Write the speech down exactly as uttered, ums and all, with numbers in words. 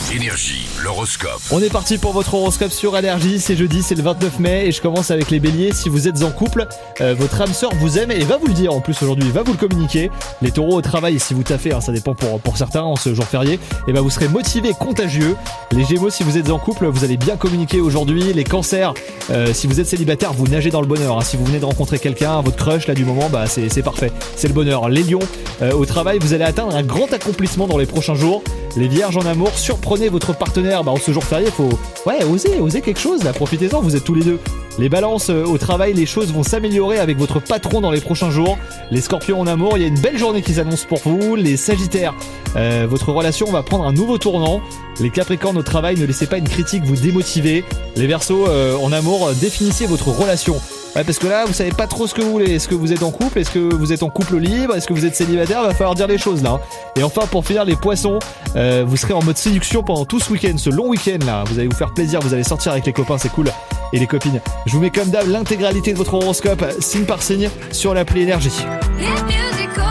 Énergie, l'horoscope. On est parti pour votre horoscope sur Énergie. C'est jeudi, c'est le vingt-neuf mai et je commence avec les béliers. Si vous êtes en couple, euh, votre âme sœur vous aime et va vous le dire en plus aujourd'hui, va vous le communiquer. Les taureaux au travail, si vous taffez, hein, ça dépend pour, pour certains en ce jour férié, et ben vous serez motivé, contagieux. Les gémeaux, si vous êtes en couple, vous allez bien communiquer aujourd'hui. Les cancers, euh, si vous êtes célibataire, vous nagez dans le bonheur. Hein. Si vous venez de rencontrer quelqu'un, votre crush là du moment, bah c'est, c'est parfait, c'est le bonheur. Les lions, euh, au travail, vous allez atteindre un grand accomplissement dans les prochains jours. Les vierges en amour, surprenez votre partenaire. Bah en ce jour férié, faut ouais oser, oser quelque chose là, profitez-en, vous êtes tous les deux. Les balances, euh, au travail, les choses vont s'améliorer avec votre patron dans les prochains jours. Les scorpions en amour, il y a une belle journée qui s'annonce pour vous. Les sagittaires, euh, votre relation va prendre un nouveau tournant. Les capricornes au travail, ne laissez pas une critique vous démotiver. Les verseaux, euh, en amour, définissez votre relation. Ouais, parce que là, vous savez pas trop ce que vous voulez. Est-ce que vous êtes en couple? Est-ce que vous êtes en couple libre? Est-ce que vous êtes célibataire? Va falloir dire les choses là. Et enfin, pour finir, les poissons, euh, vous serez en mode séduction pendant tout ce week-end, ce long week-end là. Vous allez vous faire plaisir, vous allez sortir avec les copains, c'est cool. Et les copines. Je vous mets comme d'hab l'intégralité de votre horoscope, signe par signe, sur l'appli Énergie. Hit music